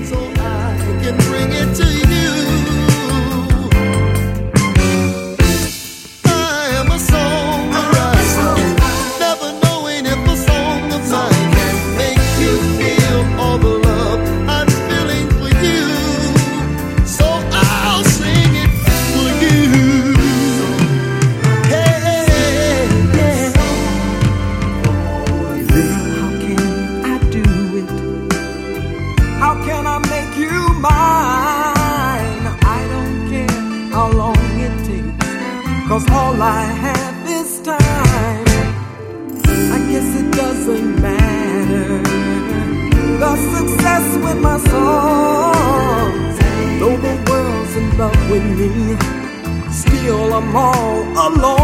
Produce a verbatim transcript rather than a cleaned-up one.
so I can bring it to you. I am a songwriter, never knowing if a song of mine can make you feel all the love I'm feeling for you. So I'll sing it for you. Hey, yeah. How can I do it? How can I make you mine? I don't care how long it takes, 'cause all I have is time. I guess it doesn't matter the success with my songs. Though the world's in love with me, still I'm all alone.